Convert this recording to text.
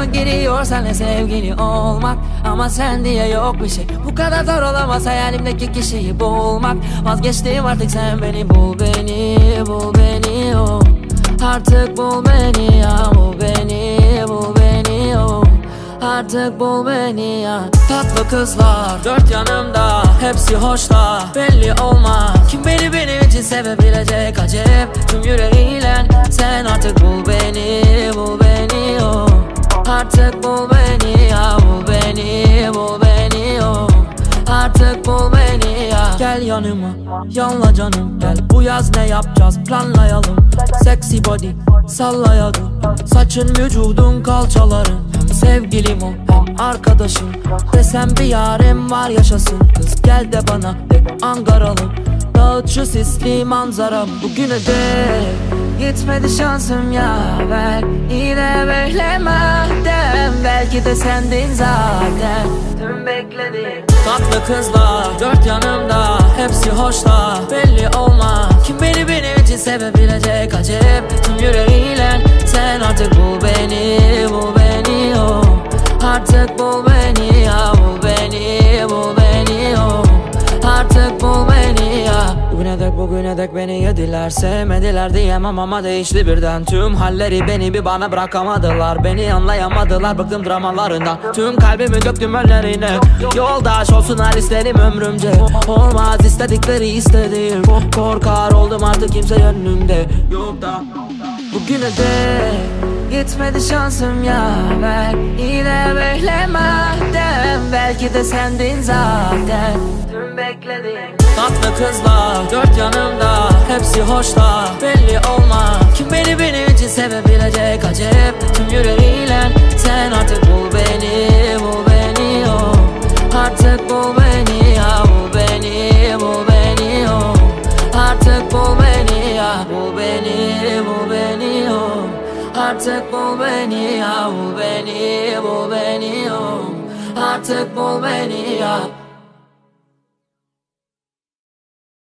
giriyor senle sevgili olmak. Ama sen diye yok bir şey, bu kadar zor olamaz hayalimdeki kişiyi bulmak. Vazgeçtim artık, sen beni bul, beni bul, beni oh. Artık bul beni ya, bul beni, bul beni oh. Artık bul beni ya. Tatlı kızlar dört yanımda, hepsi hoşla, belli olmaz kim beni benim için sevebilecek acep. Tüm yüreğiyle sen artık bul beni, bul beni oh. Artık bul beni ya, bul beni, bul beni oh. Artık bul beni ya. Gel yanıma, yanla canım gel. Bu yaz ne yapacağız planlayalım. Sexy body sallayalım. Saçın, vücudun, kalçaların. Hem sevgilim o hem arkadaşım. Desem bir yarim var yaşasın. Kız gel de bana de Ankaralım. Dağıt şu sisli manzara. Bugüne dek gitmedi şansım ya, ver yine beklemeden. Belki de sendin zaten tüm beklediğim. Tatlı kızlar dört yanımda, hepsi hoşla, belli olmaz kim beni benim için sevebilecek acep. Tüm yüreğiyle sen artık bul beni, bul beni oh. Artık bul beni ya, bul beni, bul beni oh. Artık bul beni ya. Bugüne dek beni yediler, sevmediler diyemem ama değişti birden. Tüm halleri beni bir bana bırakamadılar, beni anlayamadılar, bıktım dramalarından. Tüm kalbimi döktüm önlerine, yoldaş olsunlar isterim ömrümce. Olmaz istedikleri istediğim, korkar oldum artık kimse önümde yok da. Bugüne dek gitmedi şansım ya, ver yine beklemeden. Belki de sendin zaten tüm beklediğim. Tatlı kızlar dört yanımda, hepsi hoşla, belli olmaz kim beni benim için sevebilecek acep. Tüm yüreğiyle sen artık bul beni, bul beni oh. Artık bul beni ya, bul beni, bul beni oh. Artık bul beni ya, bul beni, bul beni oh. Artık bul beni ya, bul beni, bul beni oh. Artık bul beni ya.